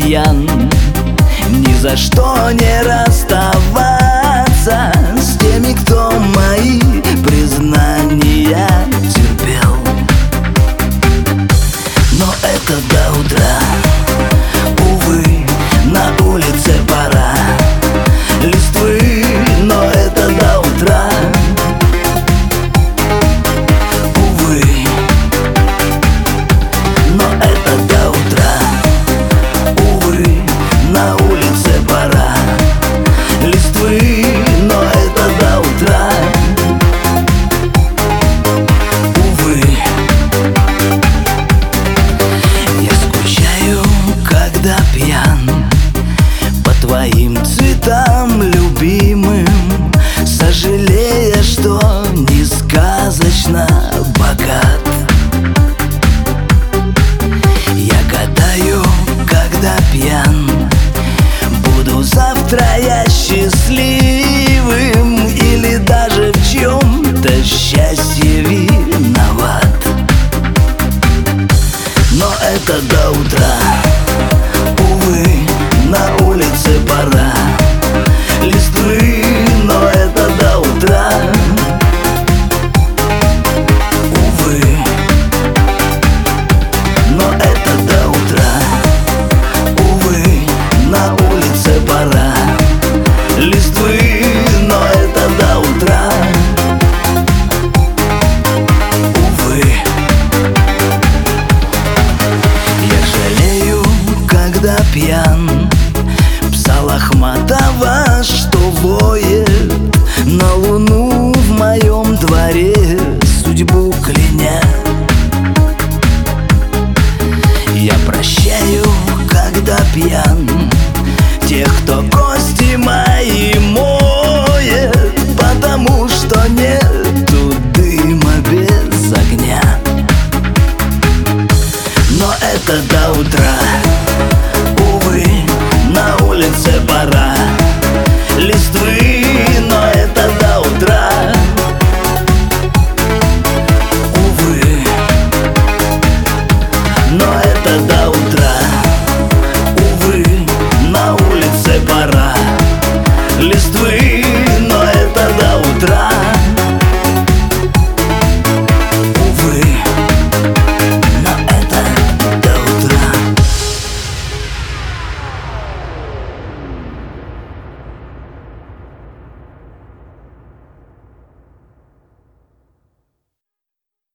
пьян. Ни за что не расставаться с теми, кто мои признания терпел. Но это до утра, увы, на улице пора листвы, но это до утра, увы, но это до утра, увы, на улице пора листвы, но это до утра, увы. Я скучаю, когда пьян по твоим цветам любимым, сожалея, что несказочно богат. Я гадаю, когда пьян, буду завтра я счастливым или даже в чем-то счастье виноват. Но это до утра, увы, на улице пора листвы, но это до утра, увы, но это до утра, увы, на улице пора листвы, но это до утра, увы. Я жалею, когда пьян, пса лохматого, что воет на луну в моем дворе, судьбу кляня. Я прощаю, когда пьян, тех, кто кости мои моет, потому что нету дыма без огня. Но это до утра, увы, на улице пора